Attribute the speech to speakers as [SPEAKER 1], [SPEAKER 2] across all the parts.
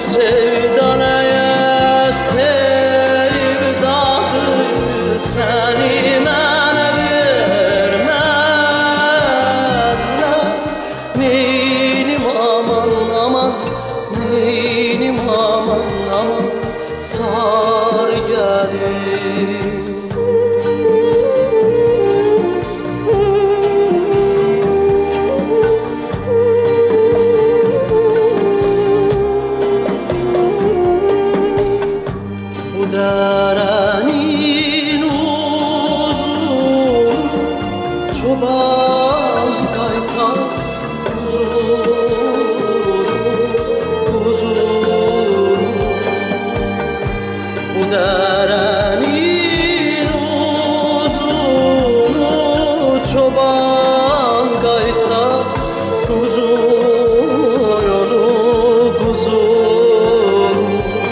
[SPEAKER 1] sevda neye sevdadır, seni mənə vermezler. Neynim aman aman, neynim aman aman, sar gelir. Bu derenin uzun, çoban kaytar uzun, uzun. Bu derenin uzunu, çoban kaytar uzun, uzun.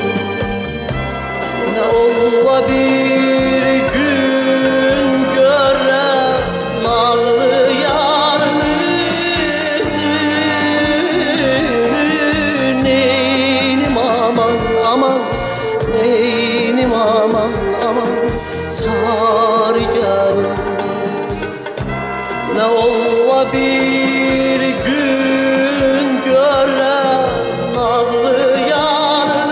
[SPEAKER 1] Ne ola bir gün görem nazlı yarın yüzünü. Neynim aman aman, neynim aman aman, sar gelir. Ne ola bir gün görem nazlı yarın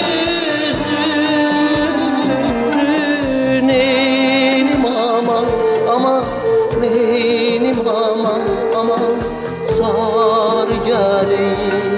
[SPEAKER 1] yüzünü. Neynim aman aman, neynim aman aman, sar gelir.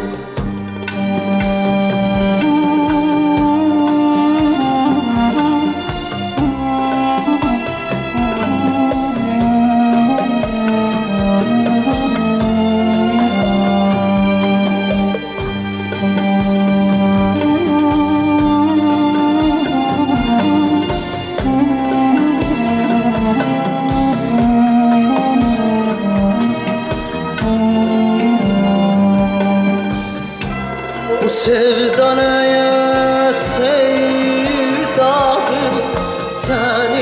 [SPEAKER 1] Bu sevda neye sevdadır, sen